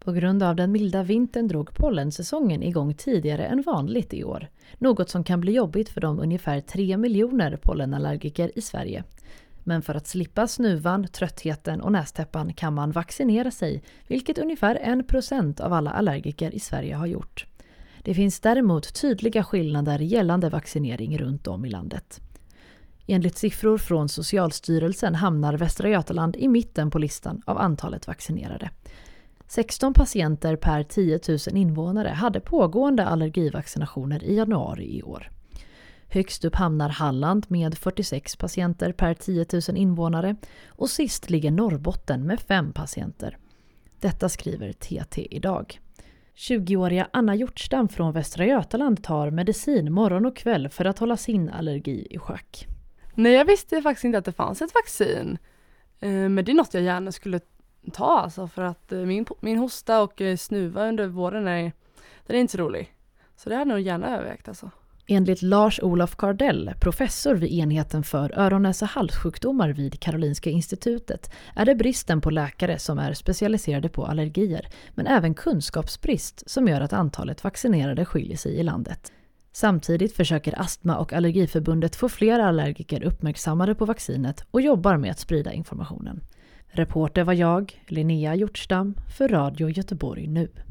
På grund av den milda vintern drog pollensäsongen igång tidigare än vanligt i år. Något som kan bli jobbigt för de ungefär 3 miljoner pollenallergiker i Sverige. Men för att slippa snuvan, tröttheten och nästäppan kan man vaccinera sig, vilket ungefär 1% av alla allergiker i Sverige har gjort. Det finns däremot tydliga skillnader gällande vaccinering runt om i landet. Enligt siffror från Socialstyrelsen hamnar Västra Götaland i mitten på listan av antalet vaccinerade. 16 patienter per 10 000 invånare hade pågående allergivaccinationer i januari i år. Högst upp hamnar Halland med 46 patienter per 10 000 invånare och sist ligger Norrbotten med 5 patienter. Detta skriver TT idag. 20-åriga Anna Hjortstam från Västra Götaland tar medicin morgon och kväll för att hålla sin allergi i schack. Nej, jag visste faktiskt inte att det fanns ett vaccin. Men det är något jag gärna skulle ta alltså, för att min hosta och snuva under våren den är inte så rolig. Så det hade jag nog gärna övervägt alltså. Enligt Lars-Olof Kardell, professor vid enheten för öron-näsa-halssjukdomar vid Karolinska institutet, är det bristen på läkare som är specialiserade på allergier, men även kunskapsbrist som gör att antalet vaccinerade skiljer sig i landet. Samtidigt försöker Astma- och allergiförbundet få fler allergiker uppmärksammade på vaccinet och jobbar med att sprida informationen. Reporter var jag, Linnea Hjortstam, för Radio Göteborg nu.